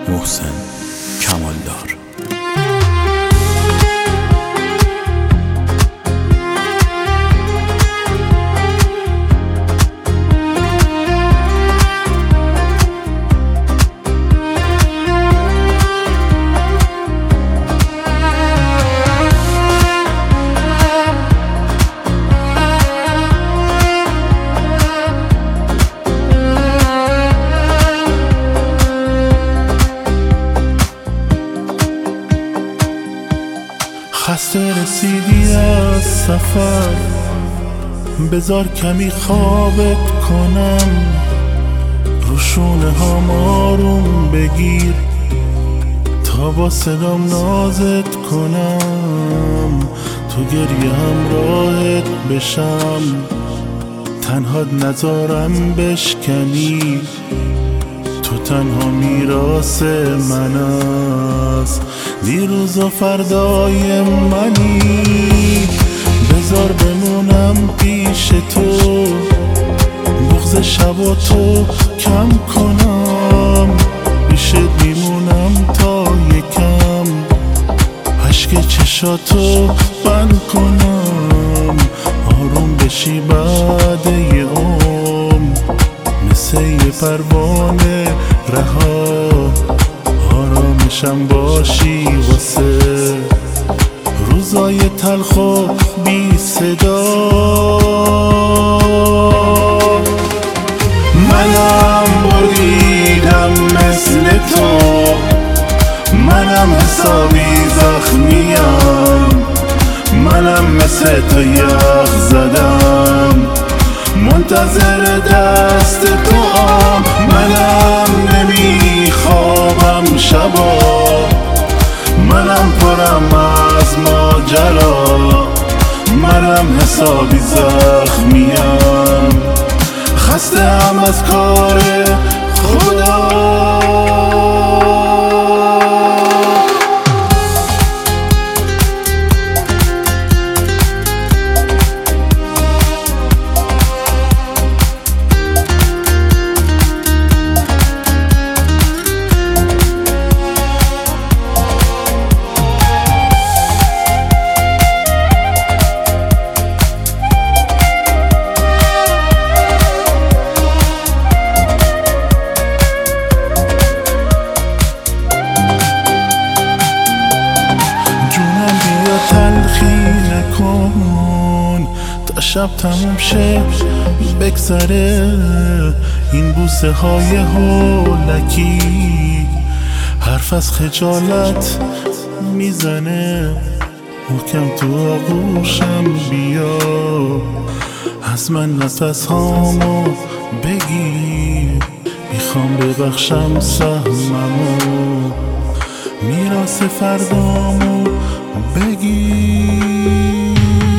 محسن کمالدار. خسته رسیدی از سفر، بذار کمی خوابت کنم، رو شونه هام آروم بگیر تا با صدام نازت کنم، تو گریه همراهت بشم، تنهات نذارم بشکنی، تو تنها میراث من است، دیروز و فردای منی، بذار بمونم پیش تو، بغض شب و تو کم کنم، پیشت میمونم تا یکم، عشق چشاتو بند کنم، آروم بشی بعد یه مثل یه پروانه رها، آرامشم باشی واسه روزای تلخ و بی صدا. منم بریدم مثل تو، منم حسابی زخمیم، منم مثل تو یخ زدم، منتظر دست تو هم، منم نمیخوابم شبا، منم پرم از ماجرا، منم حسابی زخمیم، خسته هم از کار خدا. تلخی نکن تا شب تموم شه بگذره، این بوسه های هولکی حرف از خجالت میزنه، محکم تو آغوشم بیا، از من نفس هامو بگیر، میخوام ببخشم سهممو، میراث فردامو بگیر.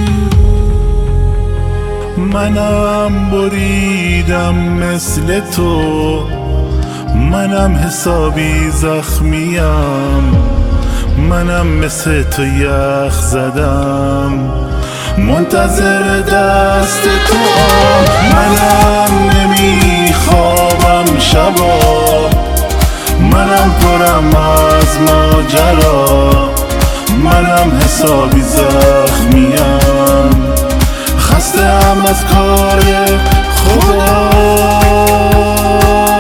منم بریدم مثل تو، منم حسابی زخمیم، منم مثل تو یخ زدم، منتظر دست تو هم، منم نمیخوابم شبا، منم پرم از ماجرا، منم حسابی زخمیم، خسته هم از کار خدا.